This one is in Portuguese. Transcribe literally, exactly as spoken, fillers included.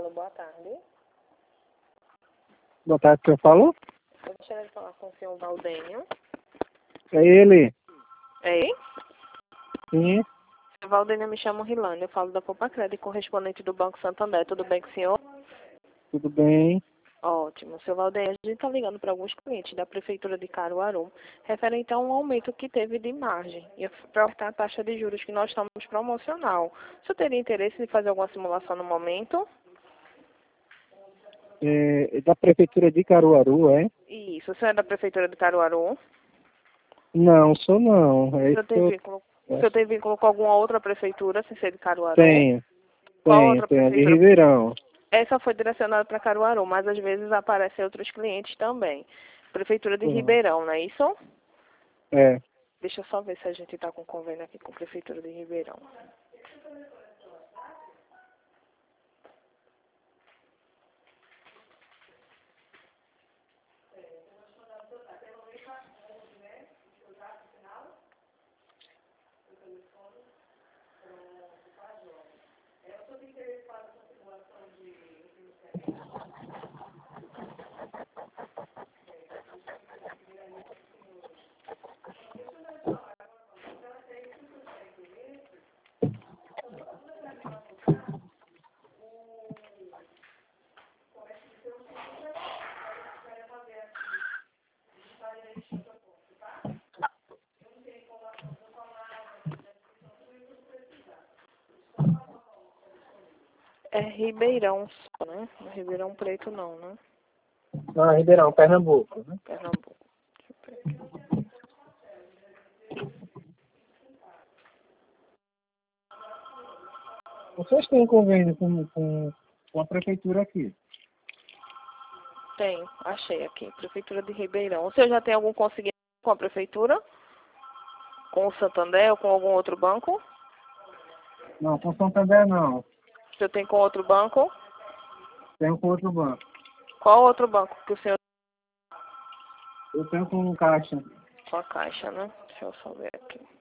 Alô, boa tarde. Boa tarde, que eu falo? Eu gostaria de falar com o senhor Valdênio. É ele? Ei? Sim. Senhor Valdênio, eu me chamo Rilane, eu falo da Poupa Crédito, correspondente do Banco Santander. Tudo bem com o senhor? Tudo bem? Ótimo. Senhor Valdênio, a gente está ligando para alguns clientes da Prefeitura de Caruaru, referente a um aumento que teve de margem e para a taxa de juros que nós estamos promocional. O senhor teria interesse em fazer alguma simulação no momento? É, é da Prefeitura de Caruaru, é? Isso. O senhor é da Prefeitura de Caruaru? Não, sou não. O É senhor isso que tem eu... vínculo, o senhor tem vínculo com alguma outra prefeitura, sem ser de Caruaru? Tenho, Qual tenho, outra tenho. A de prefeitura? Ribeirão. Essa foi direcionada para Caruaru, mas às vezes aparecem outros clientes também. Prefeitura de Uhum. Ribeirão, não é isso? É. Deixa eu só ver se a gente está com convênio aqui com a Prefeitura de Ribeirão. É Ribeirão só, né? Não é Ribeirão Preto não, né? Ah, Ribeirão, Pernambuco, né? Pernambuco. Deixa eu ver aqui. Vocês têm convênio com, com, com a Prefeitura aqui? Tenho, achei aqui. Prefeitura de Ribeirão. O senhor já tem algum consignado com a Prefeitura? Com o Santander ou com algum outro banco? Não, com Santander não. O senhor tem com outro banco? Tenho com outro banco. Qual outro banco que o senhor Eu tenho com Caixa. com a Caixa, né? Deixa eu só ver aqui.